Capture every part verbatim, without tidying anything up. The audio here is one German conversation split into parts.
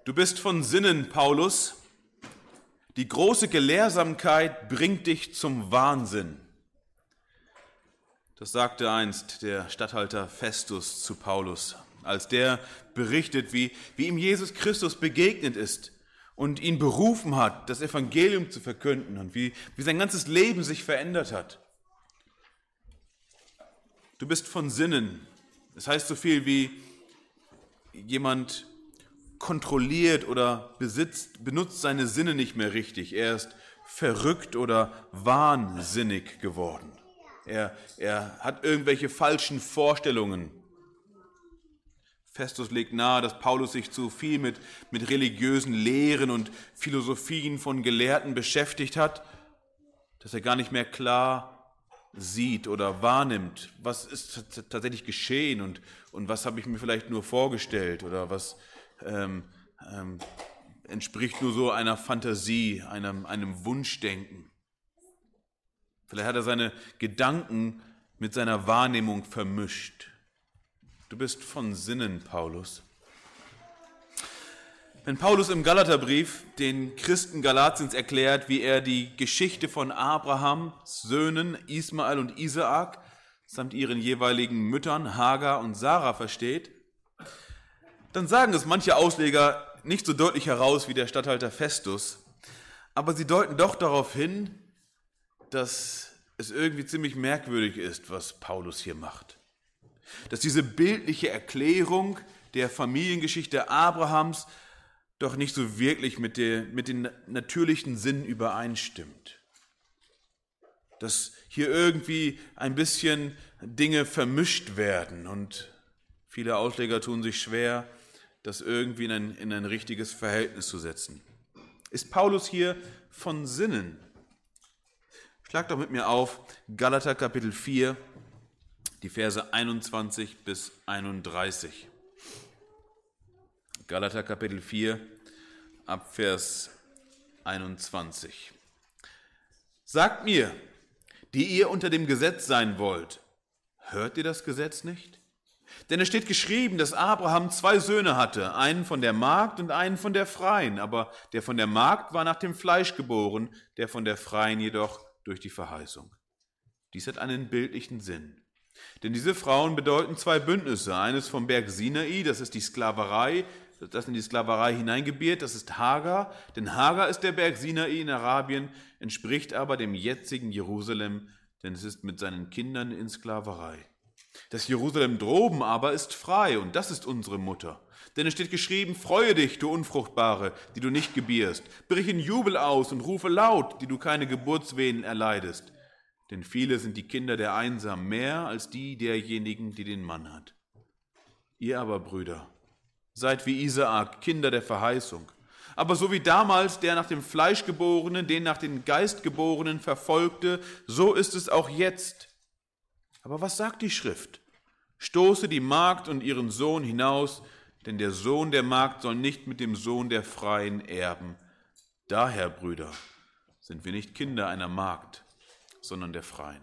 Du bist von Sinnen, Paulus. Die große Gelehrsamkeit bringt dich zum Wahnsinn. Das sagte einst der Statthalter Festus zu Paulus, als der berichtet, wie, wie ihm Jesus Christus begegnet ist und ihn berufen hat, das Evangelium zu verkünden und wie, wie sein ganzes Leben sich verändert hat. Du bist von Sinnen. Das heißt so viel wie jemand kontrolliert oder besitzt, benutzt seine Sinne nicht mehr richtig. Er ist verrückt oder wahnsinnig geworden. Er, er hat irgendwelche falschen Vorstellungen. Festus legt nahe, dass Paulus sich zu viel mit, mit religiösen Lehren und Philosophien von Gelehrten beschäftigt hat, dass er gar nicht mehr klar sieht oder wahrnimmt, was ist t- tatsächlich geschehen und, und was habe ich mir vielleicht nur vorgestellt oder was ähm, ähm, entspricht nur so einer Fantasie, einem, einem Wunschdenken. Vielleicht hat er seine Gedanken mit seiner Wahrnehmung vermischt. Du bist von Sinnen, Paulus. Wenn Paulus im Galaterbrief den Christen Galatiens erklärt, wie er die Geschichte von Abrahams Söhnen Ismael und Isaak samt ihren jeweiligen Müttern Hagar und Sarah versteht, dann sagen es manche Ausleger nicht so deutlich heraus wie der Statthalter Festus, aber sie deuten doch darauf hin, dass es irgendwie ziemlich merkwürdig ist, was Paulus hier macht. Dass diese bildliche Erklärung der Familiengeschichte Abrahams doch nicht so wirklich mit, der, mit den natürlichen Sinnen übereinstimmt. Dass hier irgendwie ein bisschen Dinge vermischt werden und viele Ausleger tun sich schwer, das irgendwie in ein, in ein richtiges Verhältnis zu setzen. Ist Paulus hier von Sinnen? Schlag doch mit mir auf Galater Kapitel vier, die Verse einundzwanzig bis einunddreißig. Galater Kapitel vier, ab Vers einundzwanzig. Sagt mir, die ihr unter dem Gesetz sein wollt, hört ihr das Gesetz nicht? Denn es steht geschrieben, dass Abraham zwei Söhne hatte, einen von der Magd und einen von der Freien. Aber der von der Magd war nach dem Fleisch geboren, der von der Freien jedoch durch die Verheißung. Dies hat einen bildlichen Sinn. Denn diese Frauen bedeuten zwei Bündnisse. Eines vom Berg Sinai, das ist die Sklaverei, das in die Sklaverei hineingebiert, das ist Hagar. Denn Hagar ist der Berg Sinai in Arabien, entspricht aber dem jetzigen Jerusalem, denn es ist mit seinen Kindern in Sklaverei. Das Jerusalem droben aber ist frei, und das ist unsere Mutter. Denn es steht geschrieben, freue dich, du Unfruchtbare, die du nicht gebierst. Brich in Jubel aus und rufe laut, die du keine Geburtswehen erleidest. Denn viele sind die Kinder der Einsamen, mehr als die derjenigen, die den Mann hat. Ihr aber, Brüder, seid wie Isaak, Kinder der Verheißung. Aber so wie damals der nach dem Fleisch Geborenen, den nach dem Geist Geborenen verfolgte, so ist es auch jetzt. Aber was sagt die Schrift? Stoße die Magd und ihren Sohn hinaus, denn der Sohn der Magd soll nicht mit dem Sohn der Freien erben. Daher, Brüder, sind wir nicht Kinder einer Magd, sondern der Freien.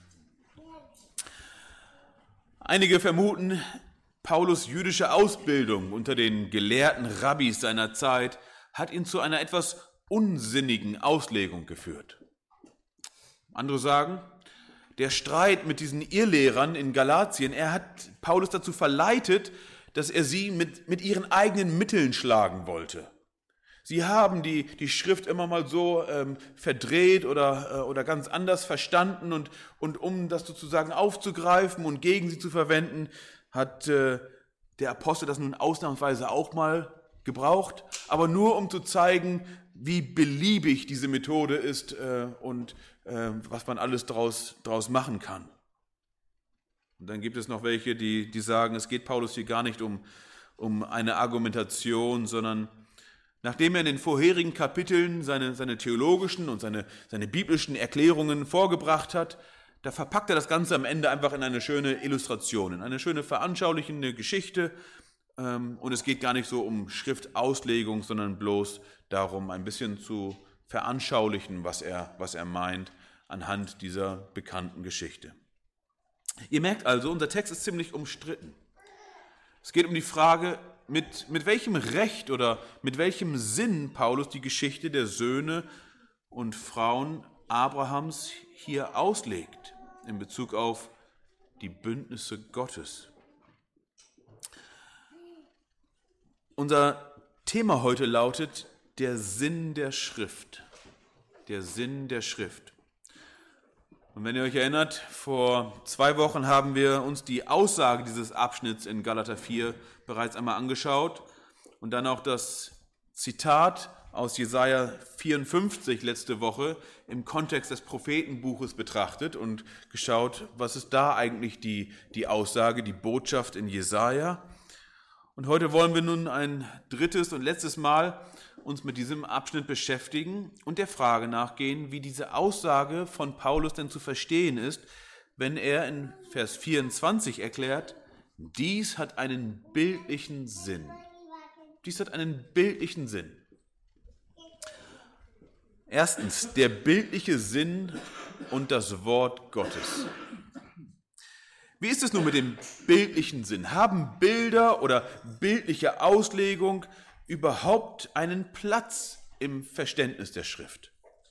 Einige vermuten, Paulus' jüdische Ausbildung unter den gelehrten Rabbis seiner Zeit hat ihn zu einer etwas unsinnigen Auslegung geführt. Andere sagen, der Streit mit diesen Irrlehrern in Galatien, er hat Paulus dazu verleitet, dass er sie mit, mit ihren eigenen Mitteln schlagen wollte. Sie haben die, die Schrift immer mal so ähm, verdreht oder, äh, oder ganz anders verstanden und, und um das sozusagen aufzugreifen und gegen sie zu verwenden, hat äh, der Apostel das nun ausnahmsweise auch mal gebraucht, aber nur um zu zeigen, wie beliebig diese Methode ist äh, und äh, was man alles draus, draus machen kann. Und dann gibt es noch welche, die, die sagen, es geht Paulus hier gar nicht um, um eine Argumentation, sondern nachdem er in den vorherigen Kapiteln seine, seine theologischen und seine, seine biblischen Erklärungen vorgebracht hat, da verpackt er das Ganze am Ende einfach in eine schöne Illustration, in eine schöne veranschaulichende Geschichte. Und es geht gar nicht so um Schriftauslegung, sondern bloß darum, ein bisschen zu veranschaulichen, was er, was er meint, anhand dieser bekannten Geschichte. Ihr merkt also, unser Text ist ziemlich umstritten. Es geht um die Frage, mit, mit welchem Recht oder mit welchem Sinn Paulus die Geschichte der Söhne und Frauen Abrahams hier auslegt in Bezug auf die Bündnisse Gottes. Unser Thema heute lautet der Sinn der Schrift. Der Sinn der Schrift. Und wenn ihr euch erinnert, vor zwei Wochen haben wir uns die Aussage dieses Abschnitts in Galater vier bereits einmal angeschaut und dann auch das Zitat aus Jesaja vierundfünfzig letzte Woche im Kontext des Prophetenbuches betrachtet und geschaut, was ist da eigentlich die, die Aussage, die Botschaft in Jesaja. Und heute wollen wir nun ein drittes und letztes Mal uns mit diesem Abschnitt beschäftigen und der Frage nachgehen, wie diese Aussage von Paulus denn zu verstehen ist, wenn er in Vers vierundzwanzig erklärt, dies hat einen bildlichen Sinn. Dies hat einen bildlichen Sinn. Erstens, der bildliche Sinn und das Wort Gottes. Wie ist es nun mit dem bildlichen Sinn? Haben Bilder oder bildliche Auslegung überhaupt einen Platz im Verständnis der Schrift?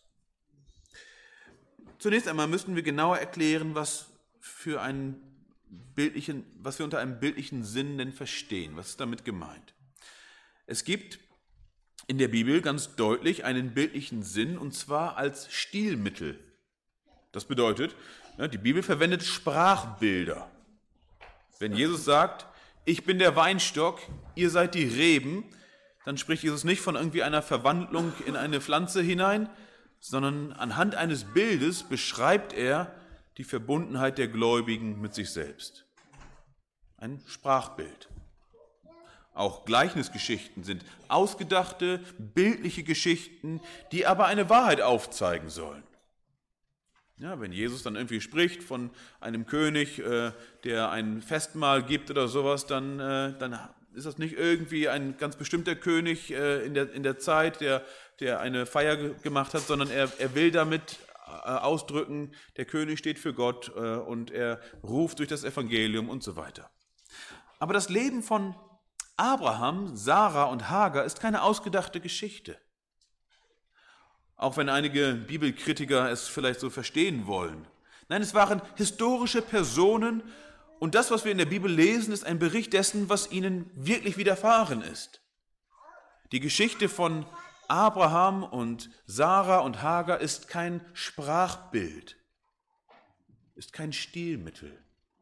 Zunächst einmal müssen wir genauer erklären, was, für einen bildlichen, was wir unter einem bildlichen Sinn denn verstehen. Was ist damit gemeint? Es gibt in der Bibel ganz deutlich einen bildlichen Sinn, und zwar als Stilmittel. Das bedeutet, die Bibel verwendet Sprachbilder. Wenn Jesus sagt, ich bin der Weinstock, ihr seid die Reben, dann spricht Jesus nicht von irgendwie einer Verwandlung in eine Pflanze hinein, sondern anhand eines Bildes beschreibt er die Verbundenheit der Gläubigen mit sich selbst. Ein Sprachbild. Auch Gleichnisgeschichten sind ausgedachte, bildliche Geschichten, die aber eine Wahrheit aufzeigen sollen. Ja, wenn Jesus dann irgendwie spricht von einem König, äh, der ein Festmahl gibt oder sowas, dann, äh, dann ist das nicht irgendwie ein ganz bestimmter König äh, in der, in der Zeit, der, der eine Feier ge- gemacht hat, sondern er, er will damit äh, ausdrücken, der König steht für Gott äh, und er ruft durch das Evangelium und so weiter. Aber das Leben von Abraham, Sarah und Hagar ist keine ausgedachte Geschichte. Auch wenn einige Bibelkritiker es vielleicht so verstehen wollen. Nein, es waren historische Personen und das, was wir in der Bibel lesen, ist ein Bericht dessen, was ihnen wirklich widerfahren ist. Die Geschichte von Abraham und Sarah und Hagar ist kein Sprachbild, ist kein Stilmittel.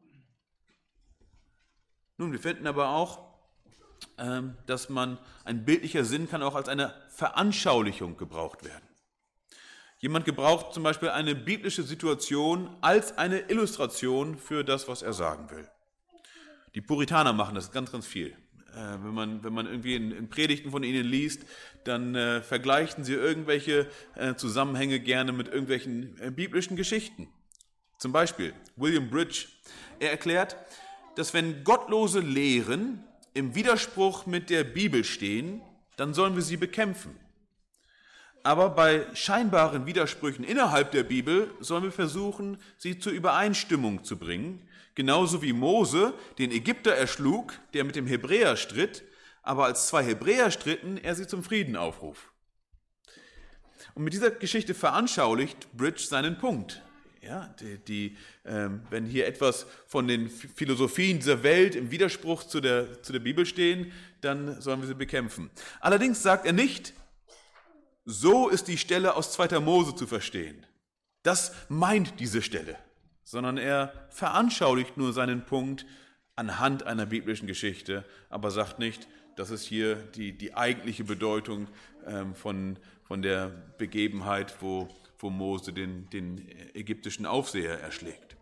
Nun, wir finden aber auch, dass man, ein bildlicher Sinn kann auch als eine Veranschaulichung gebraucht werden. Jemand gebraucht zum Beispiel eine biblische Situation als eine Illustration für das, was er sagen will. Die Puritaner machen das ganz, ganz viel. Äh, wenn man, wenn man irgendwie in, in Predigten von ihnen liest, dann äh, vergleichen sie irgendwelche äh, Zusammenhänge gerne mit irgendwelchen äh, biblischen Geschichten. Zum Beispiel William Bridge. Er erklärt, dass wenn gottlose Lehren im Widerspruch mit der Bibel stehen, dann sollen wir sie bekämpfen. Aber bei scheinbaren Widersprüchen innerhalb der Bibel sollen wir versuchen, sie zur Übereinstimmung zu bringen. Genauso wie Mose den Ägypter erschlug, der mit dem Hebräer stritt, aber als zwei Hebräer stritten, er sie zum Frieden aufruf. Und mit dieser Geschichte veranschaulicht Bridge seinen Punkt. Ja, die, die, ähm, wenn hier etwas von den Philosophien dieser Welt im Widerspruch zu der, zu der Bibel stehen, dann sollen wir sie bekämpfen. Allerdings sagt er nicht, so ist die Stelle aus zweiter Mose zu verstehen. Das meint diese Stelle, sondern er veranschaulicht nur seinen Punkt anhand einer biblischen Geschichte, aber sagt nicht, das ist hier die, die eigentliche Bedeutung ähm, von, von der Begebenheit, wo, wo Mose den, den ägyptischen Aufseher erschlägt.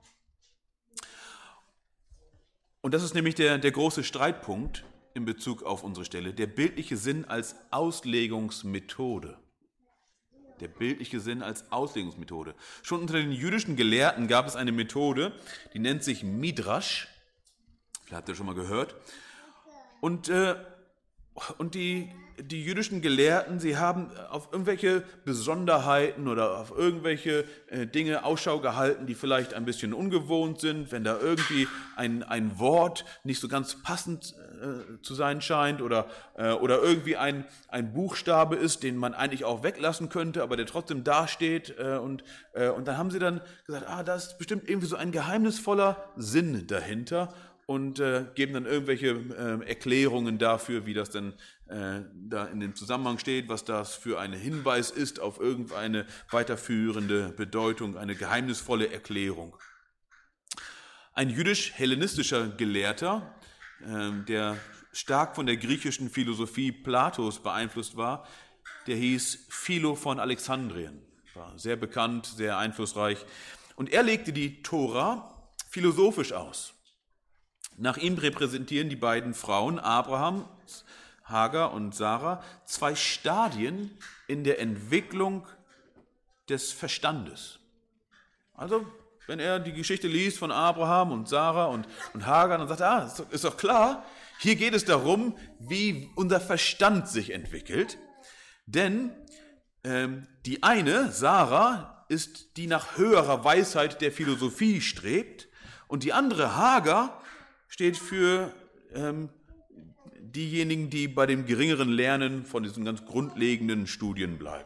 Und das ist nämlich der, der große Streitpunkt in Bezug auf unsere Stelle, der bildliche Sinn als Auslegungsmethode. Der bildliche Sinn als Auslegungsmethode. Schon unter den jüdischen Gelehrten gab es eine Methode, die nennt sich Midrash. Vielleicht habt ihr schon mal gehört. Und äh, Und die, die jüdischen Gelehrten, sie haben auf irgendwelche Besonderheiten oder auf irgendwelche äh, Dinge Ausschau gehalten, die vielleicht ein bisschen ungewohnt sind, wenn da irgendwie ein, ein Wort nicht so ganz passend äh, zu sein scheint oder, äh, oder irgendwie ein, ein Buchstabe ist, den man eigentlich auch weglassen könnte, aber der trotzdem dasteht. Äh, und, äh, und dann haben sie dann gesagt, ah, da ist bestimmt irgendwie so ein geheimnisvoller Sinn dahinter. Und äh, geben dann irgendwelche äh, Erklärungen dafür, wie das denn äh, da in dem Zusammenhang steht, was das für ein Hinweis ist auf irgendeine weiterführende Bedeutung, eine geheimnisvolle Erklärung. Ein jüdisch-hellenistischer Gelehrter, äh, der stark von der griechischen Philosophie Platos beeinflusst war, der hieß Philo von Alexandrien, war sehr bekannt, sehr einflussreich. Und er legte die Tora philosophisch aus. Nach ihm repräsentieren die beiden Frauen, Abraham, Hagar und Sarah, zwei Stadien in der Entwicklung des Verstandes. Also, wenn er die Geschichte liest von Abraham und Sarah und, und Hagar, dann sagt er, ah, ist doch, ist doch klar, hier geht es darum, wie unser Verstand sich entwickelt. Denn ähm, die eine, Sarah, ist die nach höherer Weisheit der Philosophie strebt und die andere, Hagar, steht für ähm, diejenigen, die bei dem geringeren Lernen von diesen ganz grundlegenden Studien bleiben.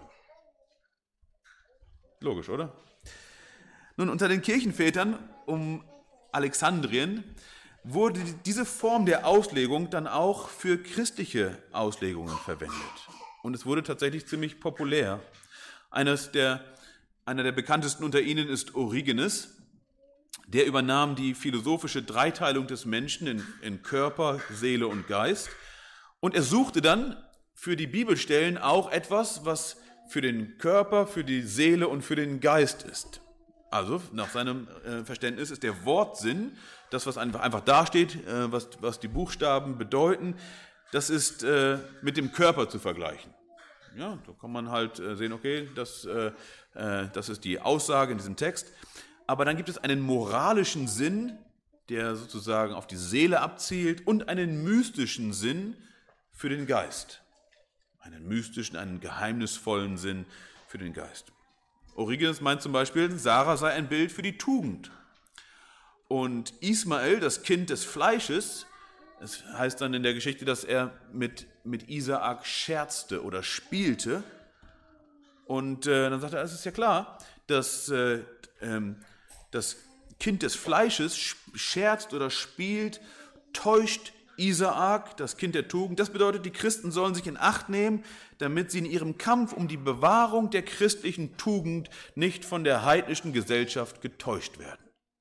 Logisch, oder? Nun, unter den Kirchenvätern um Alexandrien wurde diese Form der Auslegung dann auch für christliche Auslegungen verwendet. Und es wurde tatsächlich ziemlich populär. Eines der, einer der bekanntesten unter ihnen ist Origenes. Der übernahm die philosophische Dreiteilung des Menschen in, in Körper, Seele und Geist. Und er suchte dann für die Bibelstellen auch etwas, was für den Körper, für die Seele und für den Geist ist. Also nach seinem äh, Verständnis ist der Wortsinn, das, was einfach, einfach dasteht, äh, was, was die Buchstaben bedeuten, das ist äh, mit dem Körper zu vergleichen. Ja, da kann man halt äh, sehen, okay, das, äh, äh, das ist die Aussage in diesem Text. Aber dann gibt es einen moralischen Sinn, der sozusagen auf die Seele abzielt, und einen mystischen Sinn für den Geist. Einen mystischen, einen geheimnisvollen Sinn für den Geist. Origenes meint zum Beispiel, Sarah sei ein Bild für die Tugend. Und Ismael, das Kind des Fleisches, es heißt dann in der Geschichte, dass er mit, mit Isaak scherzte oder spielte. Und äh, dann sagt er, es ist ja klar, dass äh, ähm, das Kind des Fleisches scherzt oder spielt, täuscht Isaak, das Kind der Tugend. Das bedeutet, die Christen sollen sich in Acht nehmen, damit sie in ihrem Kampf um die Bewahrung der christlichen Tugend nicht von der heidnischen Gesellschaft getäuscht werden.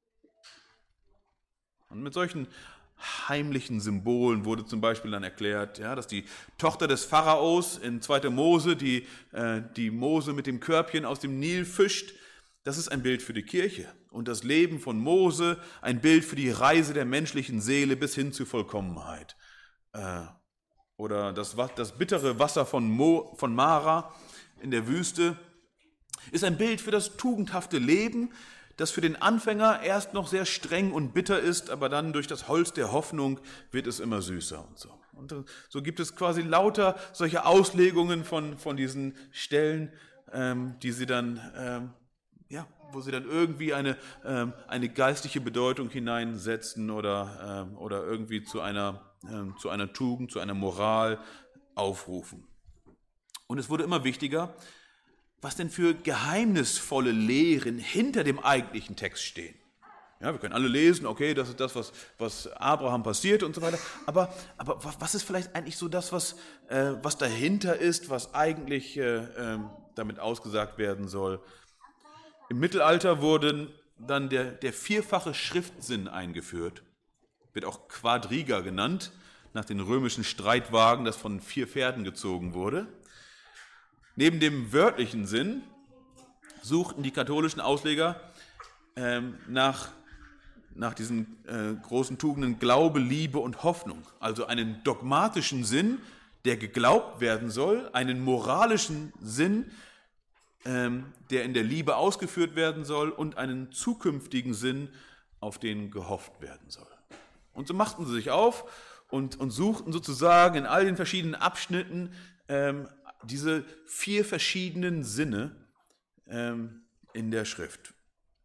Und mit solchen heimlichen Symbolen wurde zum Beispiel dann erklärt, ja, dass die Tochter des Pharaos in zweiter Mose, die, äh, die Mose mit dem Körbchen aus dem Nil fischt, das ist ein Bild für die Kirche. Und das Leben von Mose, ein Bild für die Reise der menschlichen Seele bis hin zur Vollkommenheit. Äh, oder das, das bittere Wasser von, Mo, von Mara in der Wüste ist ein Bild für das tugendhafte Leben, das für den Anfänger erst noch sehr streng und bitter ist, aber dann durch das Holz der Hoffnung wird es immer süßer und so. Und so gibt es quasi lauter solche Auslegungen von, von diesen Stellen, ähm, die sie dann, ähm, ja, wo sie dann irgendwie eine, ähm, eine geistliche Bedeutung hineinsetzen oder, ähm, oder irgendwie zu einer, ähm, zu einer Tugend, zu einer Moral aufrufen. Und es wurde immer wichtiger, was denn für geheimnisvolle Lehren hinter dem eigentlichen Text stehen. Ja, wir können alle lesen, okay, das ist das, was, was Abraham passiert und so weiter, aber, aber was ist vielleicht eigentlich so das, was, äh, was dahinter ist, was eigentlich äh, äh, damit ausgesagt werden soll? Im Mittelalter wurde dann der, der vierfache Schriftsinn eingeführt, wird auch Quadriga genannt, nach den römischen Streitwagen, das von vier Pferden gezogen wurde. Neben dem wörtlichen Sinn suchten die katholischen Ausleger ähm, nach, nach diesen äh, großen Tugenden Glaube, Liebe und Hoffnung. Also einen dogmatischen Sinn, der geglaubt werden soll, einen moralischen Sinn, ähm, der in der Liebe ausgeführt werden soll, und einen zukünftigen Sinn, auf den gehofft werden soll. Und so machten sie sich auf, und, und suchten sozusagen in all den verschiedenen Abschnitten ähm, diese vier verschiedenen Sinne ähm, in der Schrift.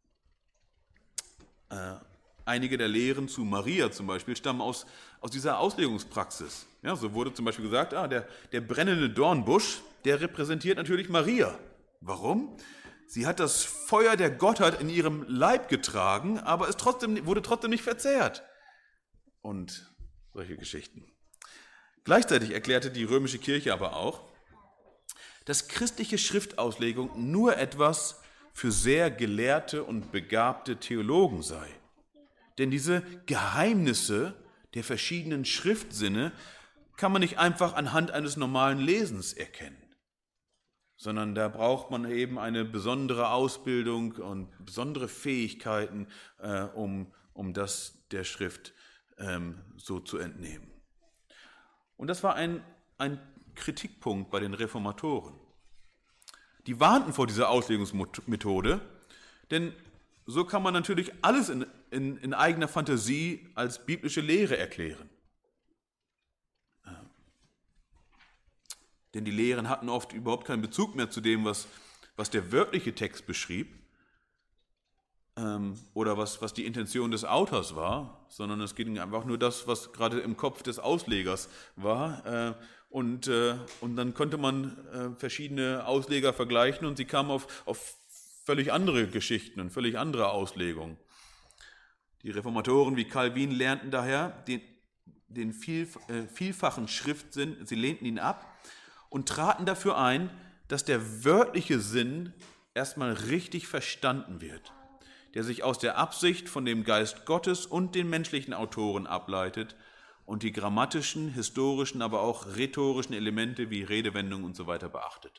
Äh, einige der Lehren zu Maria zum Beispiel stammen aus, aus dieser Auslegungspraxis. Ja, so wurde zum Beispiel gesagt, ah, der, der brennende Dornbusch, der repräsentiert natürlich Maria. Warum? Sie hat das Feuer der Gottheit in ihrem Leib getragen, aber es trotzdem, wurde trotzdem nicht verzehrt. Und solche Geschichten. Gleichzeitig erklärte die römische Kirche aber auch, dass christliche Schriftauslegung nur etwas für sehr gelehrte und begabte Theologen sei. Denn diese Geheimnisse der verschiedenen Schriftsinne kann man nicht einfach anhand eines normalen Lesens erkennen, sondern da braucht man eben eine besondere Ausbildung und besondere Fähigkeiten, äh, um, um das der Schrift ähm, so zu entnehmen. Und das war ein, ein Kritikpunkt bei den Reformatoren. Die warnten vor dieser Auslegungsmethode, denn so kann man natürlich alles in, in, in eigener Fantasie als biblische Lehre erklären. Denn die Lehren hatten oft überhaupt keinen Bezug mehr zu dem, was, was der wörtliche Text beschrieb ähm, oder was, was die Intention des Autors war, sondern es ging einfach nur das, was gerade im Kopf des Auslegers war. Äh, und, äh, und dann konnte man äh, verschiedene Ausleger vergleichen und sie kamen auf, auf völlig andere Geschichten und völlig andere Auslegungen. Die Reformatoren wie Calvin lernten daher den, den viel, äh, vielfachen Schriftsinn, sie lehnten ihn ab und traten dafür ein, dass der wörtliche Sinn erstmal richtig verstanden wird, der sich aus der Absicht von dem Geist Gottes und den menschlichen Autoren ableitet und die grammatischen, historischen, aber auch rhetorischen Elemente wie Redewendungen und so weiter beachtet.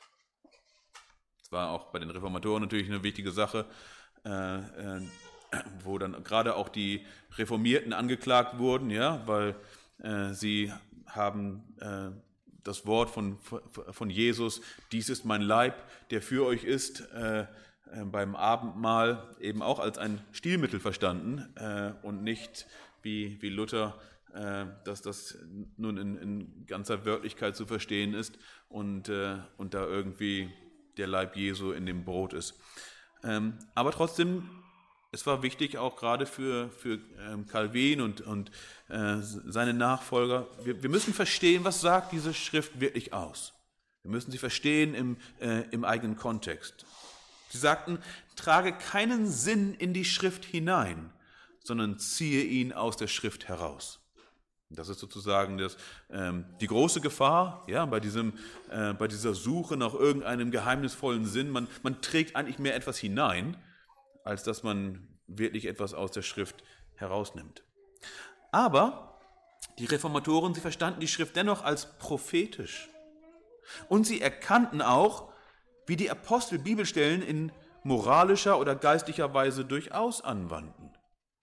Das war auch bei den Reformatoren natürlich eine wichtige Sache, äh, äh, wo dann gerade auch die Reformierten angeklagt wurden, ja, weil äh, sie haben äh, das Wort von, von Jesus, dies ist mein Leib, der für euch ist, äh, äh, beim Abendmahl eben auch als ein Stilmittel verstanden äh, und nicht wie, wie Luther, äh, dass das nun in, in ganzer Wörtlichkeit zu verstehen ist und, äh, und da irgendwie der Leib Jesu in dem Brot ist. Ähm, aber trotzdem, es war wichtig auch gerade für, für ähm, Calvin und, und äh, seine Nachfolger, wir, wir müssen verstehen, was sagt diese Schrift wirklich aus. Wir müssen sie verstehen im, äh, im eigenen Kontext. Sie sagten, trage keinen Sinn in die Schrift hinein, sondern ziehe ihn aus der Schrift heraus. Das ist sozusagen das, ähm, die große Gefahr, ja, bei, diesem, äh, bei dieser Suche nach irgendeinem geheimnisvollen Sinn. Man, man trägt eigentlich mehr etwas hinein, als dass man wirklich etwas aus der Schrift herausnimmt. Aber die Reformatoren, sie verstanden die Schrift dennoch als prophetisch. Und sie erkannten auch, wie die Apostel Bibelstellen in moralischer oder geistlicher Weise durchaus anwandten.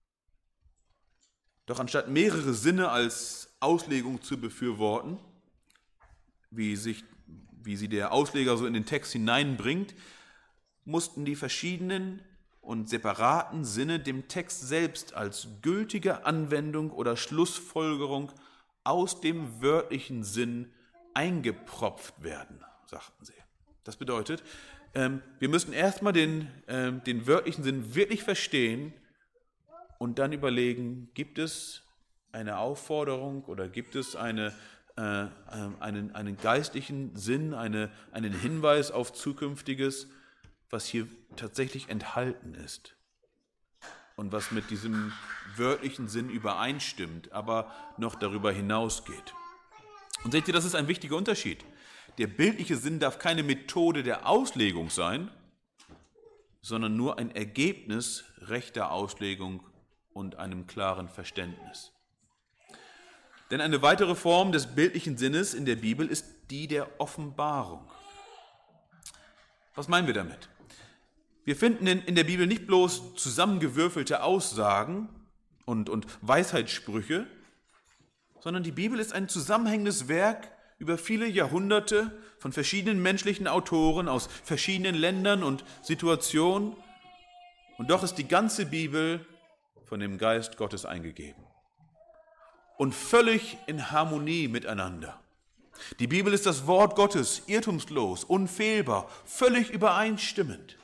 Doch anstatt mehrere Sinne als Auslegung zu befürworten, wie, sich, wie sie der Ausleger so in den Text hineinbringt, mussten die verschiedenen und separaten Sinne dem Text selbst als gültige Anwendung oder Schlussfolgerung aus dem wörtlichen Sinn eingepropft werden, sagten sie. Das bedeutet, ähm, wir müssen erstmal den, ähm, den wörtlichen Sinn wirklich verstehen und dann überlegen, gibt es eine Aufforderung oder gibt es eine, äh, einen, einen geistlichen Sinn, eine, einen Hinweis auf Zukünftiges, was hier tatsächlich enthalten ist und was mit diesem wörtlichen Sinn übereinstimmt, aber noch darüber hinausgeht. Und seht ihr, das ist ein wichtiger Unterschied. Der bildliche Sinn darf keine Methode der Auslegung sein, sondern nur ein Ergebnis rechter Auslegung und einem klaren Verständnis. Denn eine weitere Form des bildlichen Sinnes in der Bibel ist die der Offenbarung. Was meinen wir damit? Wir finden in, in der Bibel nicht bloß zusammengewürfelte Aussagen und, und Weisheitssprüche, sondern die Bibel ist ein zusammenhängendes Werk über viele Jahrhunderte von verschiedenen menschlichen Autoren aus verschiedenen Ländern und Situationen. Und doch ist die ganze Bibel von dem Geist Gottes eingegeben. und völlig in Harmonie miteinander. Die Bibel ist das Wort Gottes, irrtumslos, unfehlbar, völlig übereinstimmend.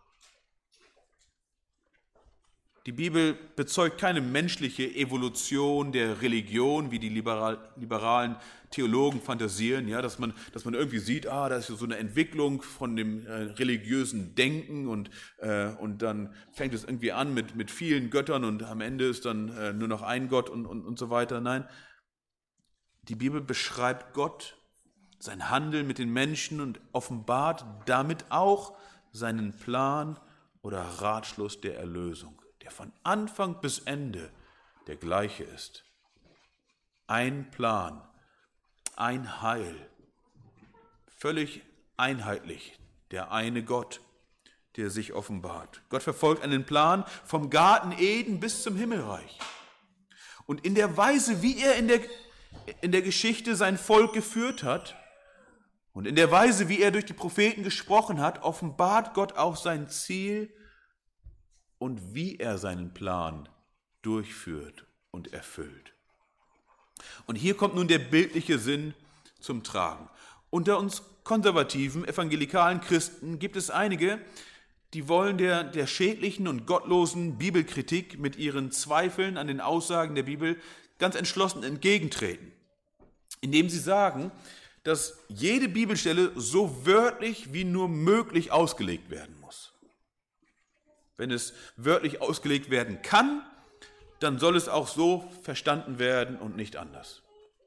Die Bibel bezeugt keine menschliche Evolution der Religion, wie die liberal, liberalen Theologen fantasieren, ja, dass man, dass man irgendwie sieht, ah, da ist so eine Entwicklung von dem äh, religiösen Denken und, äh, und dann fängt es irgendwie an mit, mit vielen Göttern und am Ende ist dann äh, nur noch ein Gott und, und, und so weiter. Nein, die Bibel beschreibt Gott, sein Handeln mit den Menschen und offenbart damit auch seinen Plan oder Ratschluss der Erlösung, der von Anfang bis Ende der gleiche ist. Ein Plan, ein Heil, völlig einheitlich, der eine Gott, der sich offenbart. Gott verfolgt einen Plan vom Garten Eden bis zum Himmelreich. Und in der Weise, wie er in der, in der Geschichte sein Volk geführt hat und in der Weise, wie er durch die Propheten gesprochen hat, offenbart Gott auch sein Ziel und wie er seinen Plan durchführt und erfüllt. Und hier kommt nun der bildliche Sinn zum Tragen. Unter uns konservativen, evangelikalen Christen gibt es einige, die wollen der, der schädlichen und gottlosen Bibelkritik mit ihren Zweifeln an den Aussagen der Bibel ganz entschlossen entgegentreten, indem sie sagen, dass jede Bibelstelle so wörtlich wie nur möglich ausgelegt werden muss. Wenn es wörtlich ausgelegt werden kann, dann soll es auch so verstanden werden und nicht anders.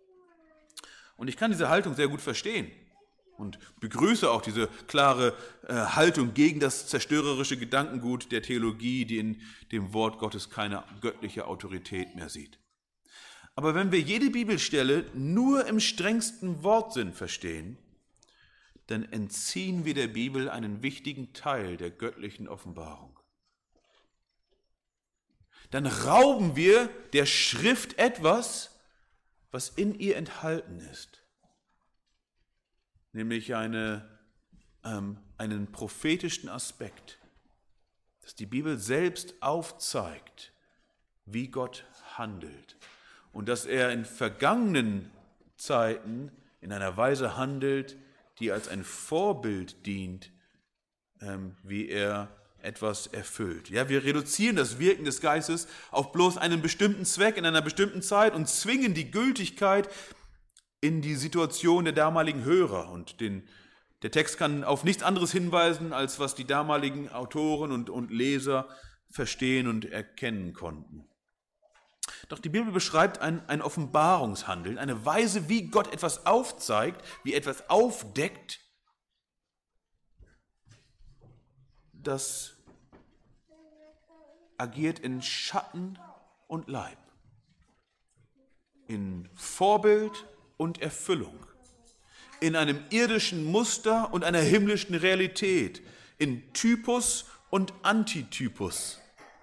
Und ich kann diese Haltung sehr gut verstehen und begrüße auch diese klare äh, Haltung gegen das zerstörerische Gedankengut der Theologie, die in dem Wort Gottes keine göttliche Autorität mehr sieht. Aber wenn wir jede Bibelstelle nur im strengsten Wortsinn verstehen, dann entziehen wir der Bibel einen wichtigen Teil der göttlichen Offenbarung. Dann rauben wir der Schrift etwas, was in ihr enthalten ist, nämlich eine, ähm, einen prophetischen Aspekt, dass die Bibel selbst aufzeigt, wie Gott handelt und dass er in vergangenen Zeiten in einer Weise handelt, die als ein Vorbild dient, ähm, wie er etwas erfüllt. Ja, wir reduzieren das Wirken des Geistes auf bloß einen bestimmten Zweck in einer bestimmten Zeit und zwingen die Gültigkeit in die Situation der damaligen Hörer. Und den, der Text kann auf nichts anderes hinweisen, als was die damaligen Autoren und, und Leser verstehen und erkennen konnten. Doch die Bibel beschreibt ein, ein Offenbarungshandeln, eine Weise, wie Gott etwas aufzeigt, wie etwas aufdeckt, das agiert in Schatten und Leib, in Vorbild und Erfüllung, in einem irdischen Muster und einer himmlischen Realität, in Typus und Antitypus.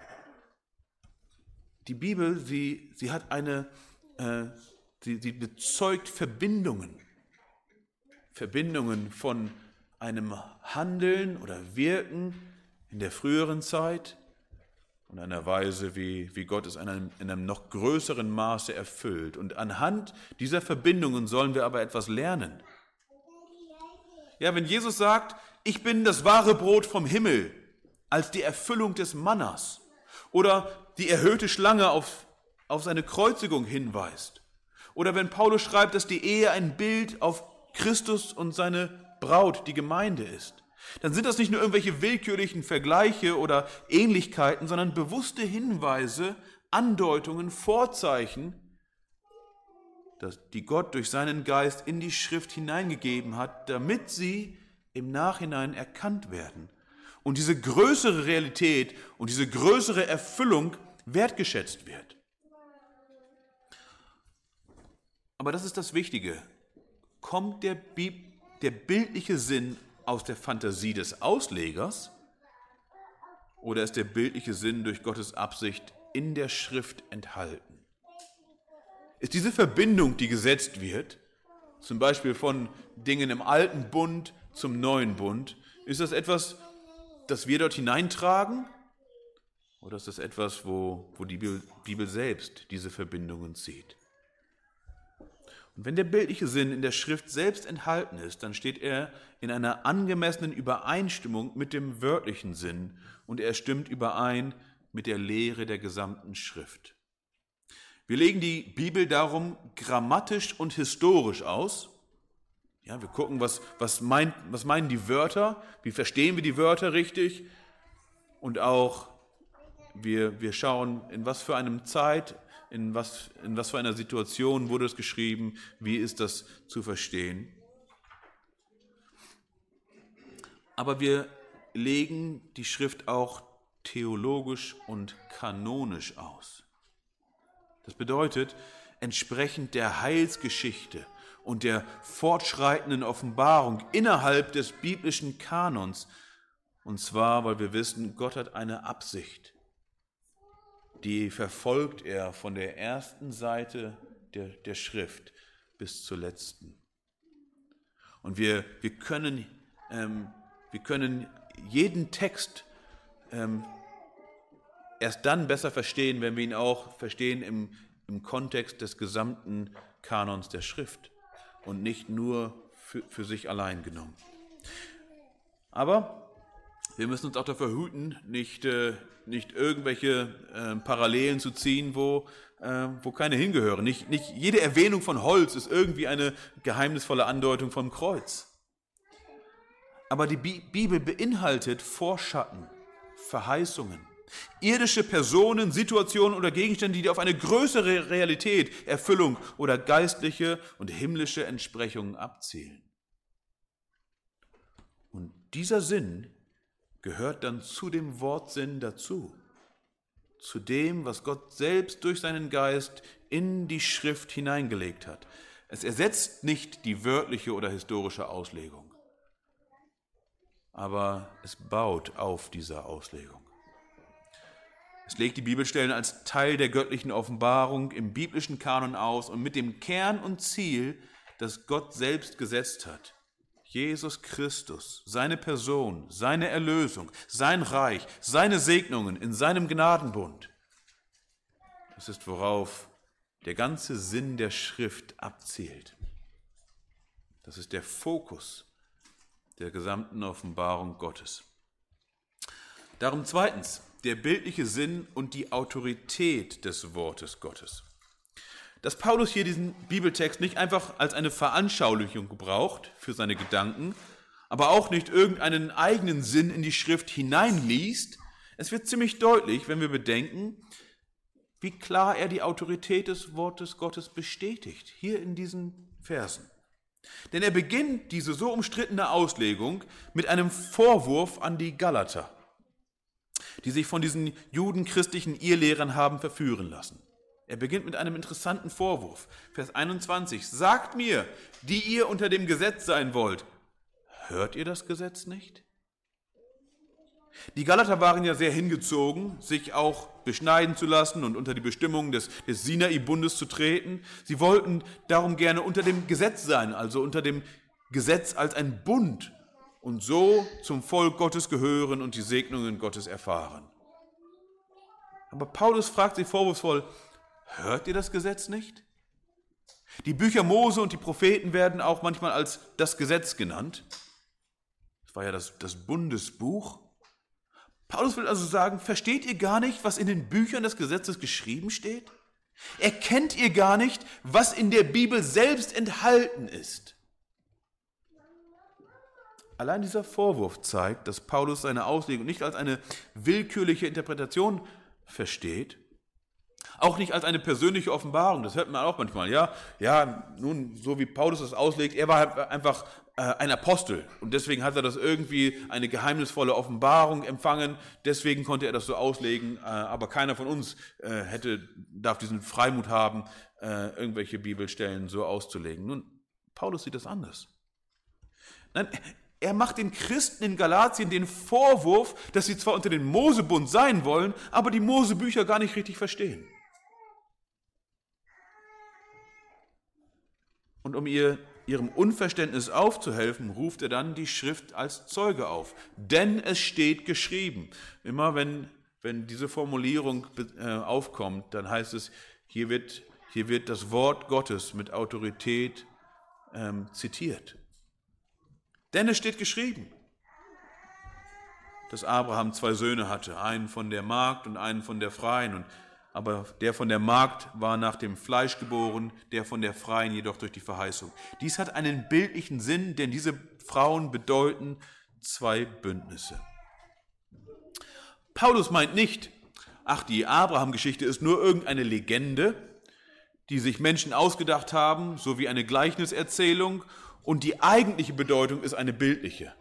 Die Bibel, sie, sie hat eine, äh, sie, sie bezeugt Verbindungen, Verbindungen von einem Handeln oder Wirken in der früheren Zeit und einer Weise, wie, wie Gott es in einem, in einem noch größeren Maße erfüllt. Und anhand dieser Verbindungen sollen wir aber etwas lernen. Ja, wenn Jesus sagt, ich bin das wahre Brot vom Himmel, als die Erfüllung des Mannas, oder die erhöhte Schlange auf, auf seine Kreuzigung hinweist, oder wenn Paulus schreibt, dass die Ehe ein Bild auf Christus und seine Braut, die Gemeinde ist, dann sind das nicht nur irgendwelche willkürlichen Vergleiche oder Ähnlichkeiten, sondern bewusste Hinweise, Andeutungen, Vorzeichen, dass die Gott durch seinen Geist in die Schrift hineingegeben hat, damit sie im Nachhinein erkannt werden und diese größere Realität und diese größere Erfüllung wertgeschätzt wird. Aber das ist das Wichtige. Kommt der, Bib- der bildliche Sinn aus der Fantasie des Auslegers oder ist der bildliche Sinn durch Gottes Absicht in der Schrift enthalten? Ist diese Verbindung, die gesetzt wird, zum Beispiel von Dingen im alten Bund zum neuen Bund, ist das etwas, das wir dort hineintragen? Oder ist das etwas, wo, wo die Bibel, Bibel selbst diese Verbindungen zieht? Und wenn der bildliche Sinn in der Schrift selbst enthalten ist, dann steht er in einer angemessenen Übereinstimmung mit dem wörtlichen Sinn und er stimmt überein mit der Lehre der gesamten Schrift. Wir legen die Bibel darum grammatisch und historisch aus. Ja, wir gucken, was, was, meint, was meinen die Wörter, wie verstehen wir die Wörter richtig und auch wir, wir schauen, in was für einem Zeit, in was, in was für einer Situation wurde es geschrieben, wie ist das zu verstehen. Aber wir legen die Schrift auch theologisch und kanonisch aus. Das bedeutet, entsprechend der Heilsgeschichte und der fortschreitenden Offenbarung innerhalb des biblischen Kanons. Und zwar, weil wir wissen, Gott hat eine Absicht, die verfolgt er von der ersten Seite der, der Schrift bis zur letzten. Und wir, wir, können, ähm, wir können jeden Text ähm, erst dann besser verstehen, wenn wir ihn auch verstehen im, im Kontext des gesamten Kanons der Schrift und nicht nur für, für sich allein genommen. Aber wir müssen uns auch davor hüten, nicht, äh, nicht irgendwelche äh, Parallelen zu ziehen, wo, äh, wo keine hingehören. Nicht, nicht jede Erwähnung von Holz ist irgendwie eine geheimnisvolle Andeutung vom Kreuz. Aber die Bi- Bibel beinhaltet Vorschatten, Verheißungen, irdische Personen, Situationen oder Gegenstände, die auf eine größere Realität, Erfüllung oder geistliche und himmlische Entsprechungen abzielen. Und dieser Sinn gehört dann zu dem Wortsinn dazu, zu dem, was Gott selbst durch seinen Geist in die Schrift hineingelegt hat. Es ersetzt nicht die wörtliche oder historische Auslegung, aber es baut auf dieser Auslegung. Es legt die Bibelstellen als Teil der göttlichen Offenbarung im biblischen Kanon aus und mit dem Kern und Ziel, das Gott selbst gesetzt hat. Jesus Christus, seine Person, seine Erlösung, sein Reich, seine Segnungen in seinem Gnadenbund. Das ist, worauf der ganze Sinn der Schrift abzielt. Das ist der Fokus der gesamten Offenbarung Gottes. Darum zweitens, der bildliche Sinn und die Autorität des Wortes Gottes. Dass Paulus hier diesen Bibeltext nicht einfach als eine Veranschaulichung gebraucht für seine Gedanken, aber auch nicht irgendeinen eigenen Sinn in die Schrift hineinliest, es wird ziemlich deutlich, wenn wir bedenken, wie klar er die Autorität des Wortes Gottes bestätigt, hier in diesen Versen. Denn er beginnt diese so umstrittene Auslegung mit einem Vorwurf an die Galater, die sich von diesen judenchristlichen Irrlehrern haben verführen lassen. Er beginnt mit einem interessanten Vorwurf. Vers einundzwanzig. Sagt mir, die ihr unter dem Gesetz sein wollt, hört ihr das Gesetz nicht? Die Galater waren ja sehr hingezogen, sich auch beschneiden zu lassen und unter die Bestimmungen des, des Sinai-Bundes zu treten. Sie wollten darum gerne unter dem Gesetz sein, also unter dem Gesetz als ein Bund und so zum Volk Gottes gehören und die Segnungen Gottes erfahren. Aber Paulus fragt sie vorwurfsvoll, hört ihr das Gesetz nicht? Die Bücher Mose und die Propheten werden auch manchmal als das Gesetz genannt. Das war ja das, das Bundesbuch. Paulus will also sagen, versteht ihr gar nicht, was in den Büchern des Gesetzes geschrieben steht? Erkennt ihr gar nicht, was in der Bibel selbst enthalten ist? Allein dieser Vorwurf zeigt, dass Paulus seine Auslegung nicht als eine willkürliche Interpretation versteht, auch nicht als eine persönliche Offenbarung, das hört man auch manchmal, ja, ja, nun, so wie Paulus das auslegt, er war einfach äh, ein Apostel und deswegen hat er das irgendwie eine geheimnisvolle Offenbarung empfangen, deswegen konnte er das so auslegen, äh, aber keiner von uns äh, hätte, darf diesen Freimut haben, äh, irgendwelche Bibelstellen so auszulegen. Nun, Paulus sieht das anders. Nein, er macht den Christen in Galatien den Vorwurf, dass sie zwar unter dem Mosebund sein wollen, aber die Mosebücher gar nicht richtig verstehen. Und um ihr, ihrem Unverständnis aufzuhelfen, ruft er dann die Schrift als Zeuge auf. Denn es steht geschrieben. Immer wenn, wenn diese Formulierung äh, aufkommt, dann heißt es, hier wird, Hier wird das Wort Gottes mit Autorität ähm, zitiert. Denn es steht geschrieben, dass Abraham zwei Söhne hatte, einen von der Magd und einen von der Freien. Und, aber der von der Magd war nach dem Fleisch geboren, der von der Freien jedoch durch die Verheißung. Dies hat einen bildlichen Sinn, denn diese Frauen bedeuten zwei Bündnisse. Paulus meint nicht, ach, die Abraham-Geschichte ist nur irgendeine Legende, die sich Menschen ausgedacht haben, so wie eine Gleichniserzählung, und die eigentliche Bedeutung ist eine bildliche.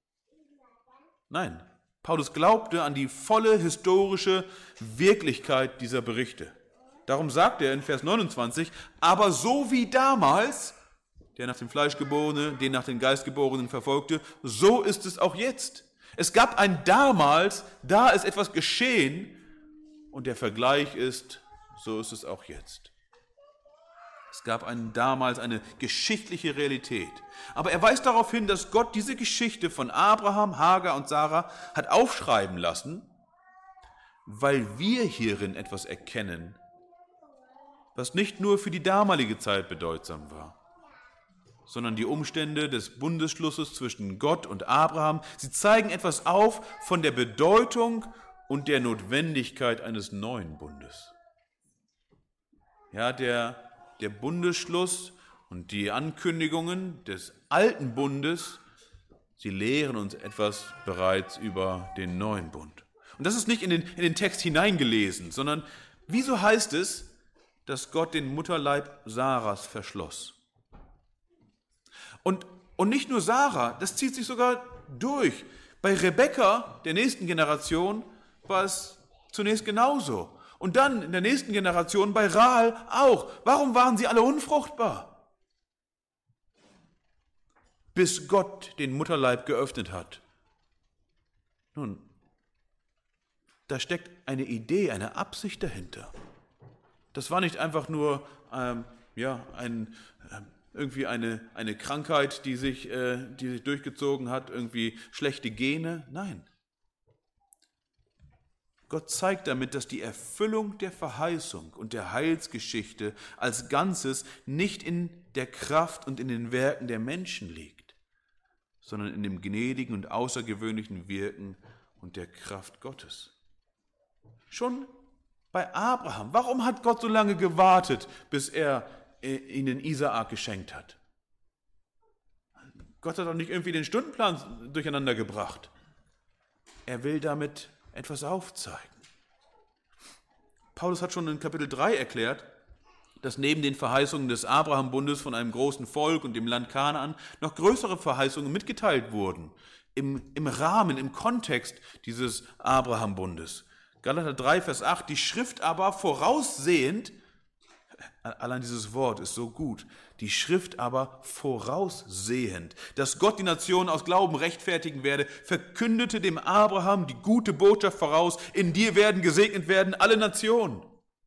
Nein, Paulus glaubte an die volle historische Wirklichkeit dieser Berichte. Darum sagt er in Vers neunundzwanzig, aber so wie damals, der nach dem Fleisch geborene, den nach dem Geist geborenen verfolgte, so ist es auch jetzt. Es gab ein damals, da ist etwas geschehen, und der Vergleich ist, so ist es auch jetzt. Es gab einen, damals eine geschichtliche Realität. Aber er weist darauf hin, dass Gott diese Geschichte von Abraham, Hagar und Sarah hat aufschreiben lassen, weil wir hierin etwas erkennen, was nicht nur für die damalige Zeit bedeutsam war, sondern die Umstände des Bundesschlusses zwischen Gott und Abraham. Sie zeigen etwas auf von der Bedeutung und der Notwendigkeit eines neuen Bundes. Ja, der Der Bundesschluss und die Ankündigungen des alten Bundes, sie lehren uns etwas bereits über den neuen Bund. Und das ist nicht in den, in den Text hineingelesen, sondern wieso heißt es, dass Gott den Mutterleib Sarahs verschloss? Und, und nicht nur Sarah, das zieht sich sogar durch. Bei Rebekka, der nächsten Generation, war es zunächst genauso. Und dann in der nächsten Generation bei Rahel auch. Warum waren sie alle unfruchtbar? Bis Gott den Mutterleib geöffnet hat. Nun, da steckt eine Idee, eine Absicht dahinter. Das war nicht einfach nur ähm, ja, ein, äh, irgendwie eine, eine Krankheit, die sich, äh, die sich durchgezogen hat, irgendwie schlechte Gene. Nein. Gott zeigt damit, dass die Erfüllung der Verheißung und der Heilsgeschichte als Ganzes nicht in der Kraft und in den Werken der Menschen liegt, sondern in dem gnädigen und außergewöhnlichen Wirken und der Kraft Gottes. Schon bei Abraham, warum hat Gott so lange gewartet, bis er ihnen Isaak geschenkt hat? Gott hat doch nicht irgendwie den Stundenplan durcheinander gebracht. Er will damit etwas aufzeigen. Paulus hat schon in Kapitel drei erklärt, dass neben den Verheißungen des Abraham-Bundes von einem großen Volk und dem Land Kanaan noch größere Verheißungen mitgeteilt wurden, im, im Rahmen, im Kontext dieses Abraham-Bundes. Galater drei, Vers acht, die Schrift aber voraussehend, allein dieses Wort ist so gut, die Schrift aber voraussehend, dass Gott die Nationen aus Glauben rechtfertigen werde, verkündete dem Abraham die gute Botschaft voraus, in dir werden gesegnet werden alle Nationen.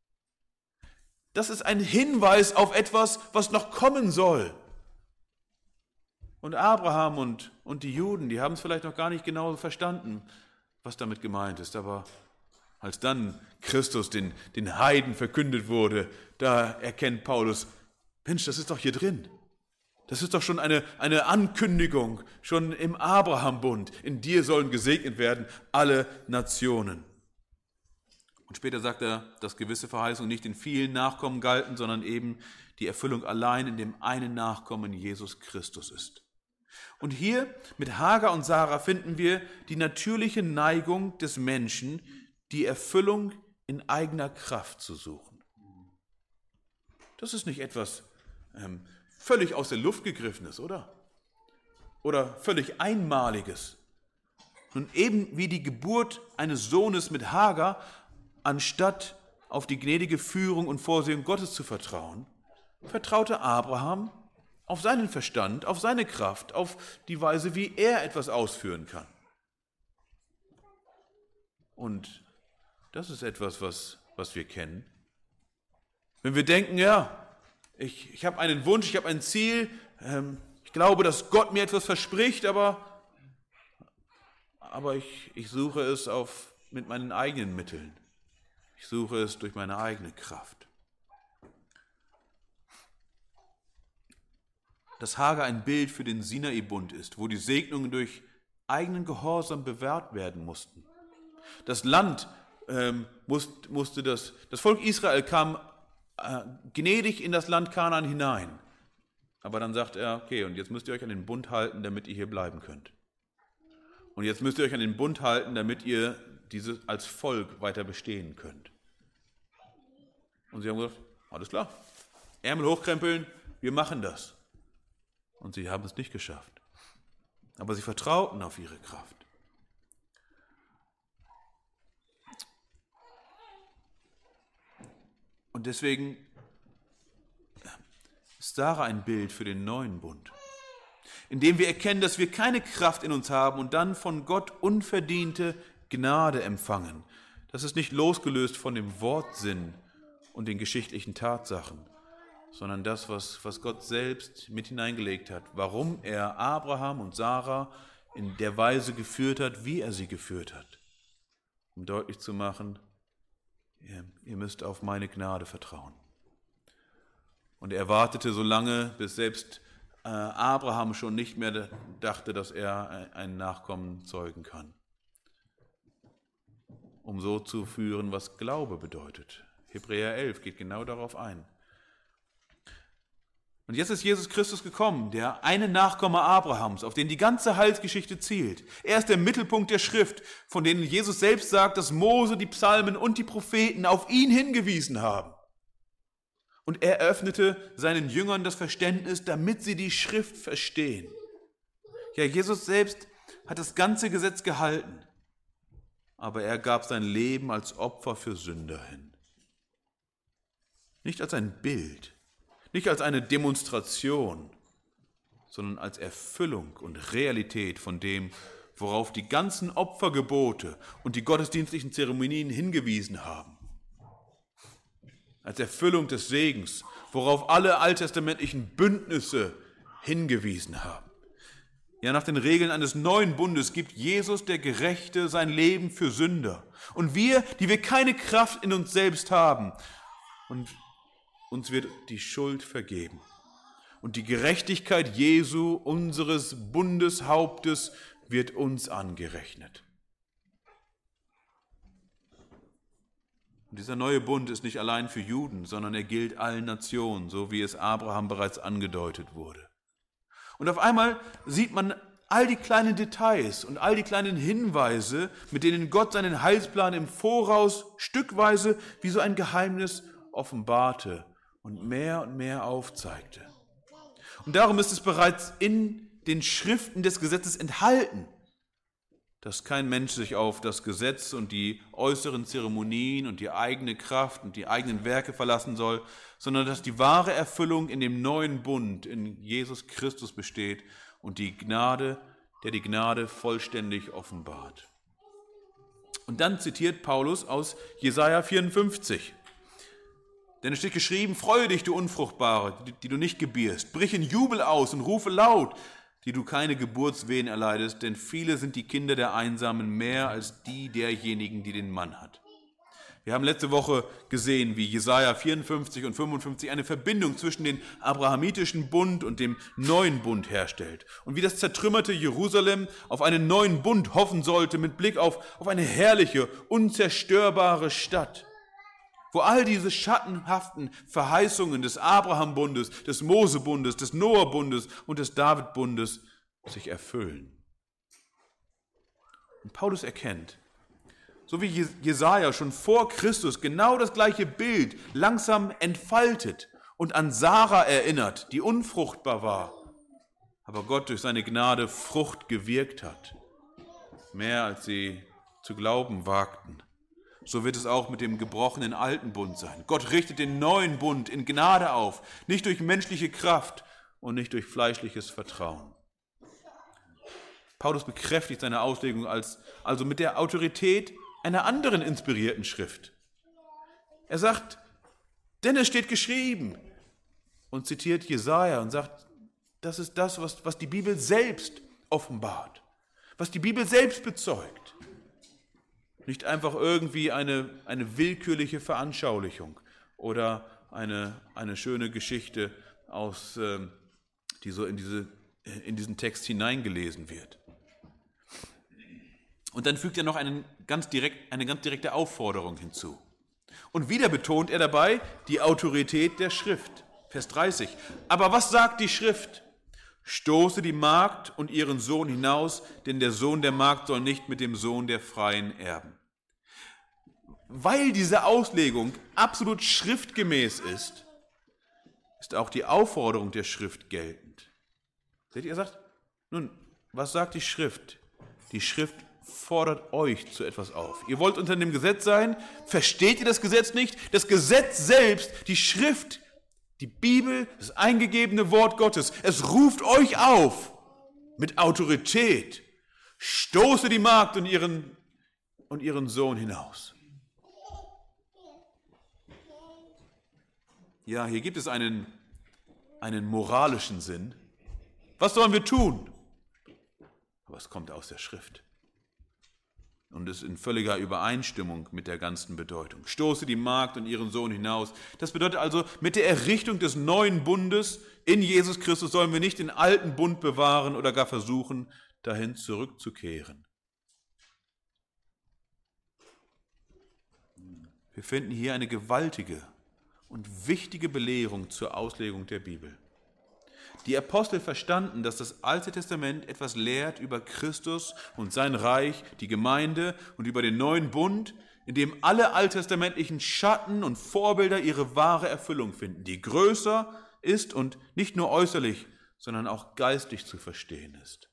Das ist ein Hinweis auf etwas, was noch kommen soll. Und Abraham und, und die Juden, die haben es vielleicht noch gar nicht genau verstanden, was damit gemeint ist, aber als dann Christus den, den Heiden verkündet wurde, da erkennt Paulus, Mensch, das ist doch hier drin. Das ist doch schon eine, eine Ankündigung, schon im Abraham-Bund. In dir sollen gesegnet werden alle Nationen. Und später sagt er, dass gewisse Verheißungen nicht in vielen Nachkommen galten, sondern eben die Erfüllung allein in dem einen Nachkommen Jesus Christus ist. Und hier mit Hagar und Sarah finden wir die natürliche Neigung des Menschen, die Erfüllung in eigener Kraft zu suchen. Das ist nicht etwas ähm, völlig aus der Luft gegriffenes, oder? Oder völlig Einmaliges. Nun eben wie die Geburt eines Sohnes mit Hagar, anstatt auf die gnädige Führung und Vorsehung Gottes zu vertrauen, vertraute Abraham auf seinen Verstand, auf seine Kraft, auf die Weise, wie er etwas ausführen kann. Und das ist etwas, was, was wir kennen. Wenn wir denken, ja, ich, ich habe einen Wunsch, ich habe ein Ziel, ähm, ich glaube, dass Gott mir etwas verspricht, aber, aber ich, ich suche es auf, mit meinen eigenen Mitteln. Ich suche es durch meine eigene Kraft. dass Hagar ein Bild für den Sinai-Bund ist, wo die Segnungen durch eigenen Gehorsam bewahrt werden mussten. Das Land ähm, musste, musste das, das Volk Israel kam äh, gnädig in das Land Kanaan hinein. Aber dann sagt er, okay, und jetzt müsst ihr euch an den Bund halten, damit ihr hier bleiben könnt. Und jetzt müsst ihr euch an den Bund halten, damit ihr diese als Volk weiter bestehen könnt. Und sie haben gesagt, alles klar, Ärmel hochkrempeln, wir machen das. Und sie haben es nicht geschafft. Aber sie vertrauten auf ihre Kraft. Und deswegen ist Sarah ein Bild für den neuen Bund, indem wir erkennen, dass wir keine Kraft in uns haben und dann von Gott unverdiente Gnade empfangen. Das ist nicht losgelöst von dem Wortsinn und den geschichtlichen Tatsachen, sondern das, was, was Gott selbst mit hineingelegt hat, warum er Abraham und Sarah in der Weise geführt hat, wie er sie geführt hat, um deutlich zu machen, ihr, ihr müsst auf meine Gnade vertrauen. Und er wartete so lange, bis selbst äh, Abraham schon nicht mehr dachte, dass er einen Nachkommen zeugen kann, um so zu führen, was Glaube bedeutet. Hebräer elf geht genau darauf ein. Und jetzt ist Jesus Christus gekommen, der eine Nachkomme Abrahams, auf den die ganze Heilsgeschichte zielt. Er ist der Mittelpunkt der Schrift, von denen Jesus selbst sagt, dass Mose, die Psalmen und die Propheten auf ihn hingewiesen haben. Und er eröffnete seinen Jüngern das Verständnis, damit sie die Schrift verstehen. Ja, Jesus selbst hat das ganze Gesetz gehalten, aber er gab sein Leben als Opfer für Sünder hin. Nicht als ein Bild, nicht als eine Demonstration, sondern als Erfüllung und Realität von dem, worauf die ganzen Opfergebote und die gottesdienstlichen Zeremonien hingewiesen haben. Als Erfüllung des Segens, worauf alle alttestamentlichen Bündnisse hingewiesen haben. Ja, nach den Regeln eines neuen Bundes gibt Jesus, der Gerechte, sein Leben für Sünder. Und wir, die wir keine Kraft in uns selbst haben, und uns wird die Schuld vergeben. Und die Gerechtigkeit Jesu, unseres Bundeshauptes, wird uns angerechnet. Und dieser neue Bund ist nicht allein für Juden, sondern er gilt allen Nationen, so wie es Abraham bereits angedeutet wurde. Und auf einmal sieht man all die kleinen Details und all die kleinen Hinweise, mit denen Gott seinen Heilsplan im Voraus stückweise wie so ein Geheimnis offenbarte und mehr und mehr aufzeigte. Und darum ist es bereits in den Schriften des Gesetzes enthalten, dass kein Mensch sich auf das Gesetz und die äußeren Zeremonien und die eigene Kraft und die eigenen Werke verlassen soll, sondern dass die wahre Erfüllung in dem neuen Bund in Jesus Christus besteht und die Gnade, der die Gnade vollständig offenbart. Und dann zitiert Paulus aus Jesaja vierundfünfzig. Denn es steht geschrieben, freue dich, du Unfruchtbare, die, die du nicht gebierst. Brich in Jubel aus und rufe laut, die du keine Geburtswehen erleidest, denn viele sind die Kinder der Einsamen mehr als die derjenigen, die den Mann hat. Wir haben letzte Woche gesehen, wie Jesaja vierundfünfzig und fünfundfünfzig eine Verbindung zwischen dem abrahamitischen Bund und dem neuen Bund herstellt. Und wie das zertrümmerte Jerusalem auf einen neuen Bund hoffen sollte mit Blick auf, auf eine herrliche, unzerstörbare Stadt, wo all diese schattenhaften Verheißungen des Abraham-Bundes, des Mose-Bundes, des Noah-Bundes und des David-Bundes sich erfüllen. Und Paulus erkennt, so wie Jesaja schon vor Christus genau das gleiche Bild langsam entfaltet und an Sarah erinnert, die unfruchtbar war, aber Gott durch seine Gnade Frucht gewirkt hat, mehr als sie zu glauben wagten. So wird es auch mit dem gebrochenen alten Bund sein. Gott richtet den neuen Bund in Gnade auf, nicht durch menschliche Kraft und nicht durch fleischliches Vertrauen. Paulus bekräftigt seine Auslegung als, also mit der Autorität einer anderen inspirierten Schrift. Er sagt, denn es steht geschrieben, und zitiert Jesaja und sagt, das ist das, was, was die Bibel selbst offenbart, was die Bibel selbst bezeugt. Nicht einfach irgendwie eine, eine willkürliche Veranschaulichung oder eine, eine schöne Geschichte aus äh, die so in, diese, in diesen Text hineingelesen wird. Und dann fügt er noch einen ganz direkt, eine ganz direkte Aufforderung hinzu. Und wieder betont er dabei die Autorität der Schrift. Vers dreißig. Aber was sagt die Schrift? Stoße die Magd und ihren Sohn hinaus, denn der Sohn der Magd soll nicht mit dem Sohn der Freien erben. Weil diese Auslegung absolut schriftgemäß ist, ist auch die Aufforderung der Schrift geltend. Seht ihr, er sagt, nun, was sagt die Schrift? Die Schrift fordert euch zu etwas auf. Ihr wollt unter dem Gesetz sein, versteht ihr das Gesetz nicht? Das Gesetz selbst, die Schrift, die Bibel, das eingegebene Wort Gottes, es ruft euch auf mit Autorität. Stoße die Magd und ihren, und ihren Sohn hinaus. Ja, hier gibt es einen, einen moralischen Sinn. Was sollen wir tun? Aber es kommt aus der Schrift. Und ist in völliger Übereinstimmung mit der ganzen Bedeutung. Stoße die Magd und ihren Sohn hinaus. Das bedeutet also, mit der Errichtung des neuen Bundes in Jesus Christus sollen wir nicht den alten Bund bewahren oder gar versuchen, dahin zurückzukehren. Wir finden hier eine gewaltige und wichtige Belehrung zur Auslegung der Bibel. Die Apostel verstanden, dass das Alte Testament etwas lehrt über Christus und sein Reich, die Gemeinde und über den neuen Bund, in dem alle alttestamentlichen Schatten und Vorbilder ihre wahre Erfüllung finden, die größer ist und nicht nur äußerlich, sondern auch geistlich zu verstehen ist.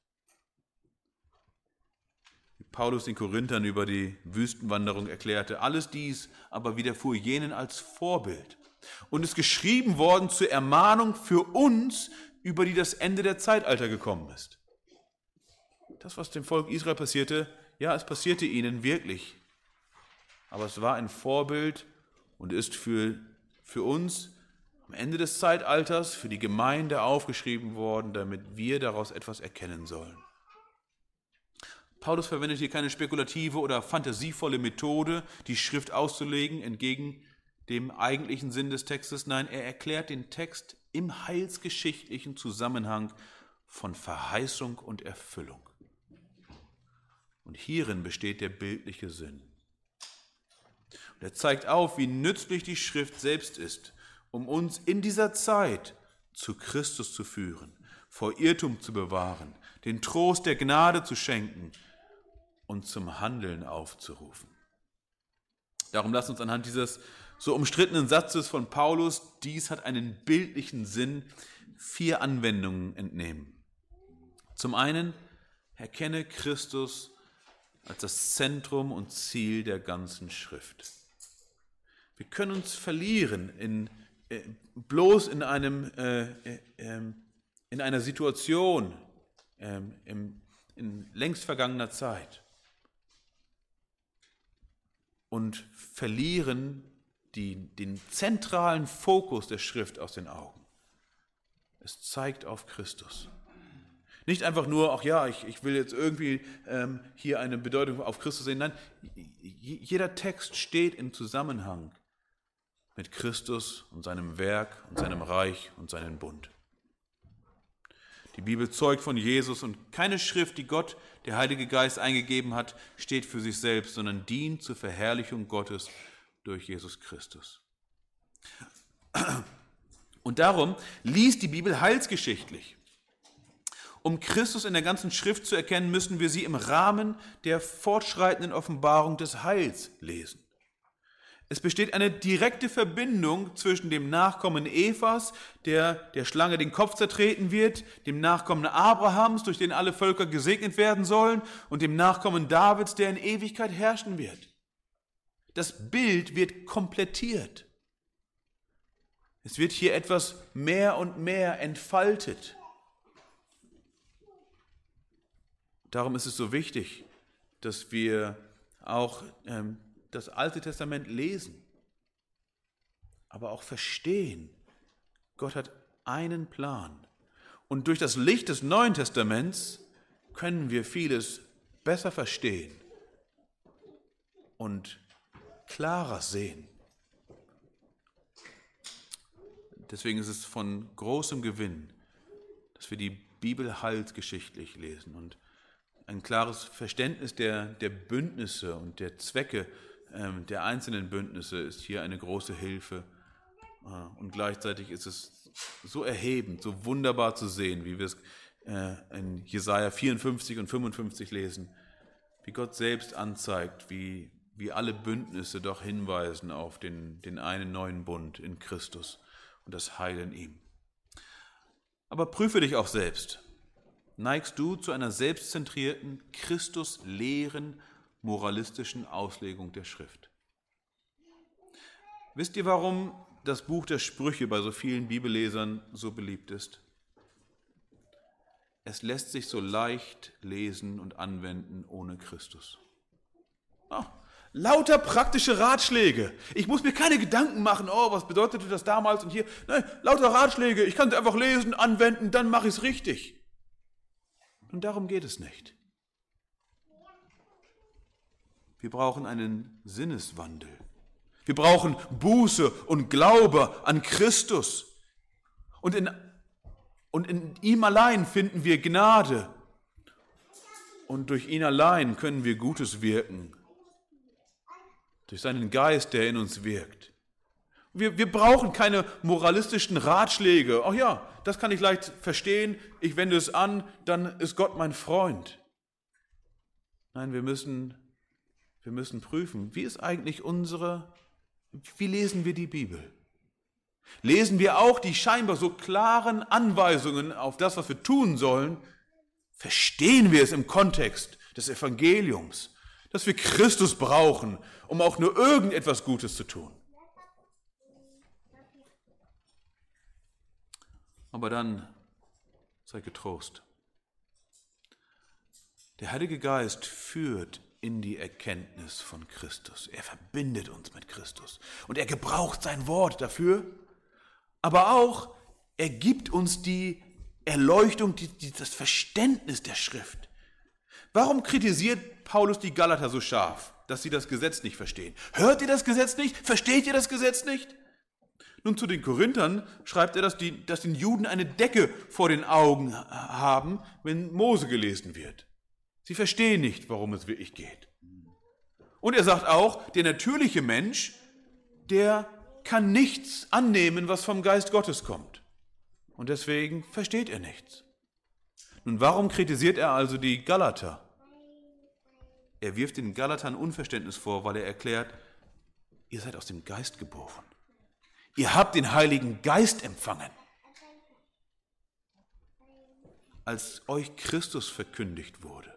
Wie Paulus den Korinthern über die Wüstenwanderung erklärte, alles dies aber widerfuhr jenen als Vorbild und ist geschrieben worden zur Ermahnung für uns, über die das Ende der Zeitalter gekommen ist. Das, was dem Volk Israel passierte, ja, es passierte ihnen wirklich. Aber es war ein Vorbild und ist für, für uns am Ende des Zeitalters, für die Gemeinde aufgeschrieben worden, damit wir daraus etwas erkennen sollen. Paulus verwendet hier keine spekulative oder fantasievolle Methode, die Schrift auszulegen, entgegen dem eigentlichen Sinn des Textes. Nein, er erklärt den Text im heilsgeschichtlichen Zusammenhang von Verheißung und Erfüllung. Und hierin besteht der bildliche Sinn. Und er zeigt auf, wie nützlich die Schrift selbst ist, um uns in dieser Zeit zu Christus zu führen, vor Irrtum zu bewahren, den Trost der Gnade zu schenken und zum Handeln aufzurufen. Darum lasst uns anhand dieses so umstrittenen Satzes von Paulus, dies hat einen bildlichen Sinn, vier Anwendungen entnehmen. Zum einen, erkenne Christus als das Zentrum und Ziel der ganzen Schrift. Wir können uns verlieren in, äh, bloß in, einem, äh, äh, in einer Situation äh, im, in längst vergangener Zeit und verlieren Die, den zentralen Fokus der Schrift aus den Augen. Es zeigt auf Christus. Nicht einfach nur, ach ja, ich, ich will jetzt irgendwie ähm, hier eine Bedeutung auf Christus sehen. Nein, jeder Text steht im Zusammenhang mit Christus und seinem Werk und seinem Reich und seinem Bund. Die Bibel zeugt von Jesus und keine Schrift, die Gott, der Heilige Geist, eingegeben hat, steht für sich selbst, sondern dient zur Verherrlichung Gottes durch Jesus Christus. Und darum liest die Bibel heilsgeschichtlich. Um Christus in der ganzen Schrift zu erkennen, müssen wir sie im Rahmen der fortschreitenden Offenbarung des Heils lesen. Es besteht eine direkte Verbindung zwischen dem Nachkommen Evas, der der Schlange den Kopf zertreten wird, dem Nachkommen Abrahams, durch den alle Völker gesegnet werden sollen, und dem Nachkommen Davids, der in Ewigkeit herrschen wird. Das Bild wird komplettiert. Es wird hier etwas mehr und mehr entfaltet. Darum ist es so wichtig, dass wir auch ähm, das Alte Testament lesen, aber auch verstehen. Gott hat einen Plan. Und durch das Licht des Neuen Testaments können wir vieles besser verstehen und klarer sehen. Deswegen ist es von großem Gewinn, dass wir die Bibel heilsgeschichtlich lesen und ein klares Verständnis der, der Bündnisse und der Zwecke ähm, der einzelnen Bündnisse ist hier eine große Hilfe. Äh, und gleichzeitig ist es so erhebend, so wunderbar zu sehen, wie wir es äh, in Jesaja vierundfünfzig und fünfundfünfzig lesen, wie Gott selbst anzeigt, wie, wie alle Bündnisse doch hinweisen auf den, den einen neuen Bund in Christus und das Heil in ihm. Aber prüfe dich auch selbst. Neigst du zu einer selbstzentrierten, Christus-leeren, moralistischen Auslegung der Schrift? Wisst ihr, warum das Buch der Sprüche bei so vielen Bibellesern so beliebt ist? Es lässt sich so leicht lesen und anwenden ohne Christus. Oh, lauter praktische Ratschläge. Ich muss mir keine Gedanken machen, oh, was bedeutete das damals und hier. Nein, lauter Ratschläge. Ich kann es einfach lesen, anwenden, dann mache ich es richtig. Und darum geht es nicht. Wir brauchen einen Sinneswandel. Wir brauchen Buße und Glaube an Christus. Und in, und in ihm allein finden wir Gnade. Und durch ihn allein können wir Gutes wirken. Durch seinen Geist, der in uns wirkt. Wir, wir brauchen keine moralistischen Ratschläge. Ach ja, das kann ich leicht verstehen. Ich wende es an, dann ist Gott mein Freund. Nein, wir müssen, wir müssen prüfen, wie ist eigentlich unsere, wie lesen wir die Bibel? Lesen wir auch die scheinbar so klaren Anweisungen auf das, was wir tun sollen? Verstehen wir es im Kontext des Evangeliums, dass wir Christus brauchen, um auch nur irgendetwas Gutes zu tun? Aber dann sei getrost. Der Heilige Geist führt in die Erkenntnis von Christus. Er verbindet uns mit Christus. Und er gebraucht sein Wort dafür. Aber auch, er gibt uns die Erleuchtung, die, die, das Verständnis der Schrift. Warum kritisiert Paulus die Galater so scharf, dass sie das Gesetz nicht verstehen? Hört ihr das Gesetz nicht? Versteht ihr das Gesetz nicht? Nun, zu den Korinthern schreibt er, dass, die, dass den Juden eine Decke vor den Augen haben, wenn Mose gelesen wird. Sie verstehen nicht, worum es wirklich geht. Und er sagt auch, der natürliche Mensch, der kann nichts annehmen, was vom Geist Gottes kommt. Und deswegen versteht er nichts. Nun, warum kritisiert er also die Galater? Er wirft den Galatern Unverständnis vor, weil er erklärt, ihr seid aus dem Geist geboren. Ihr habt den Heiligen Geist empfangen, als euch Christus verkündigt wurde.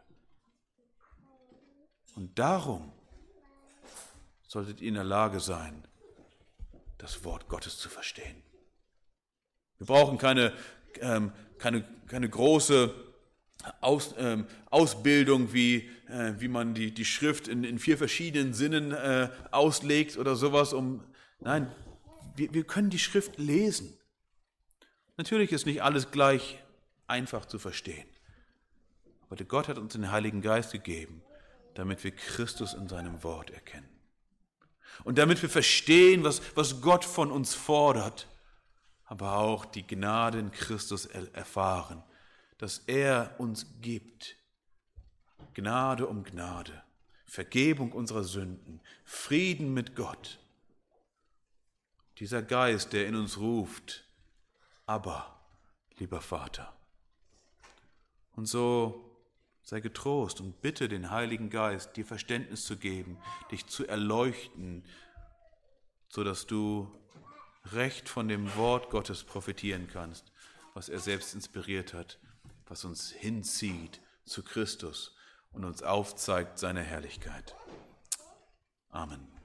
Und darum solltet ihr in der Lage sein, das Wort Gottes zu verstehen. Wir brauchen keine, ähm, keine, keine große Aus, ähm, Ausbildung, wie, äh, wie man die, die Schrift in, in vier verschiedenen Sinnen äh, auslegt oder sowas. Um, nein, wir, wir können die Schrift lesen. Natürlich ist nicht alles gleich einfach zu verstehen. Aber Gott hat uns den Heiligen Geist gegeben, damit wir Christus in seinem Wort erkennen. Und damit wir verstehen, was, was Gott von uns fordert, aber auch die Gnade in Christus erfahren, dass er uns gibt. Gnade um Gnade, Vergebung unserer Sünden, Frieden mit Gott. Dieser Geist, der in uns ruft, aber, lieber Vater. Und so sei getrost und bitte den Heiligen Geist, dir Verständnis zu geben, dich zu erleuchten, sodass du recht von dem Wort Gottes profitieren kannst, was er selbst inspiriert hat, was uns hinzieht zu Christus und uns aufzeigt seine Herrlichkeit. Amen.